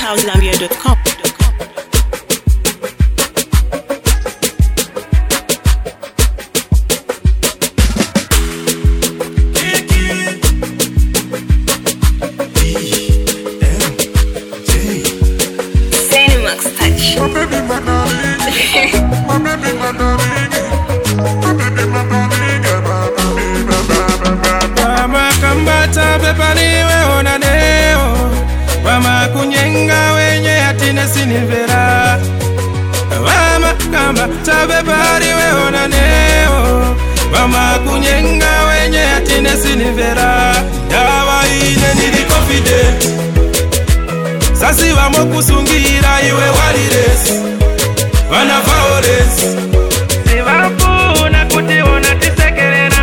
houselambia.com. Mama kambata bepaniwe onaneo Mama kunyenga wenye atine sinivera Mama kambata bepaniwe onaneo Mama kunyenga wenye atine sinivera Dawa ine nili confident Sasi wamo kusungira iwe walires Wana violence Sivafu na kutiona tisekerera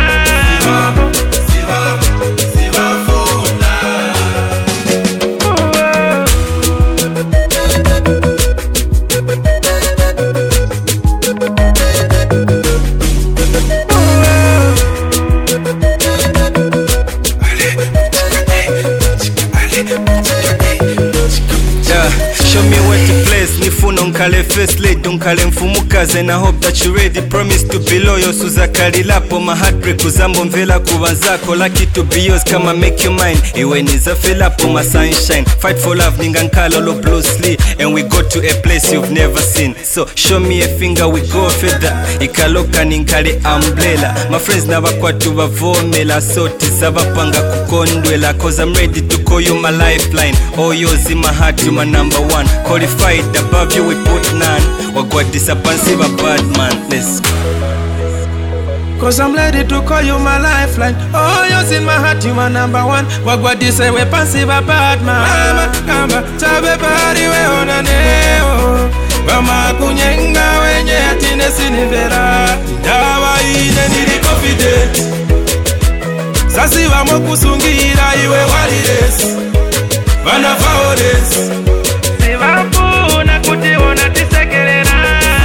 Show me where to place, nifuno nkale first lady, nkale mfumukaze and I hope that you ready, promise to be loyal, suzakali lapo, my heartbreak uzambo mvela kuwanzako, lucky to be yours, kama make your mind, iwe nizafela po my sunshine, fight for love, ninga nkala lo blue sleep, and we go to a place you've never seen, so show me a finger, we go further, ikaloka ninkale umbrella, my friends nabakwatu bavomela, so tizabapanga kukondwela, cause I'm ready to call you my lifeline, all yours in my heart, you my number one, qualified above you we put none, wagwa disappointed a bad man, let's go. Cause I'm ready to call you my lifeline. Oh, yours in my heart, you my number one. Wagwa disa we passive a bad man. Mama kamba tabe bari we onaneo Mama kunyenga wenye atine sinivera Dawa ine nili confident Sasi wamo kusungira iwe walires Wana violence Sivafu na kutiona tisekerera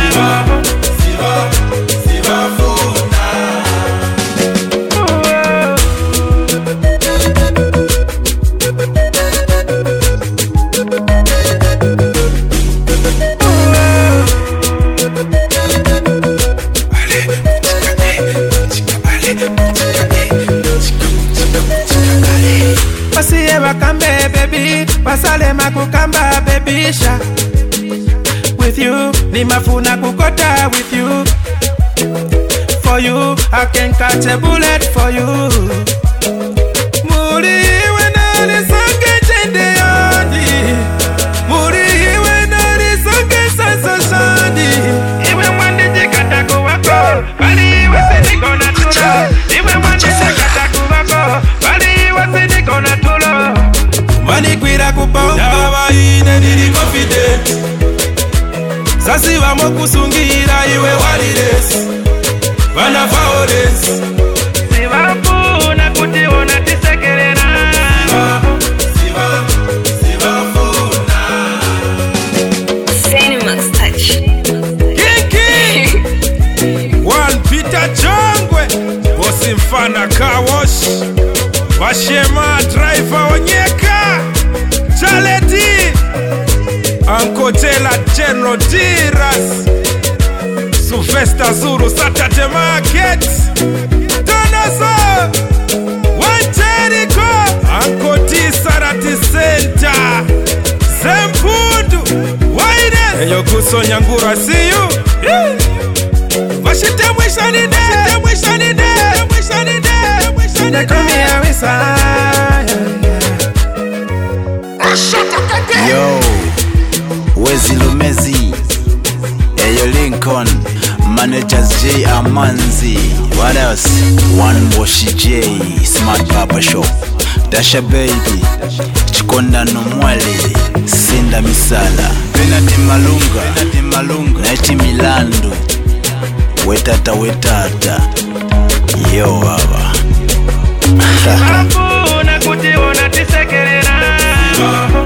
Pasiye wakambe baby, pasale makukamba baby sha. With you, ni mafuna kukota with you. For you, I can catch a bullet for you. Muri wena nisonge chende yandi. Muri wena nisonge sanso shandi. Iwe mwande jikata kuwako, bali iwe sini kona tula. Iwe mwande jikata kuwako, bali iwe sini kona tula. Mani kwira kupomba, dawa ine nili confident. Sasi wamo kusungira iwe walires Wana violence Sivafu na kutiona tisekerera Cinemax touch. Kiki One Peter Chongwe Bosi mfana car wash Washema driver onyeka Chaleti Ankotela General Diras Sylvester Zuru Saturday Market Donazo Wancheriko Ankoti Sarati Center Zempundu Waides Eyo Guso Nyangura see you Washite mwishani de They come here with Yo, Wezi Lumezi, Eyo Lincoln, Managers J Amanzi, what else? One Boshi J, Smart Papa Shop, Dasha Baby, Chikonda Nomwale, Sinda Misala, Benati Malunga, Naiti Milando, Wetata, Yo Baba. Sivafu na kutiona tisekerera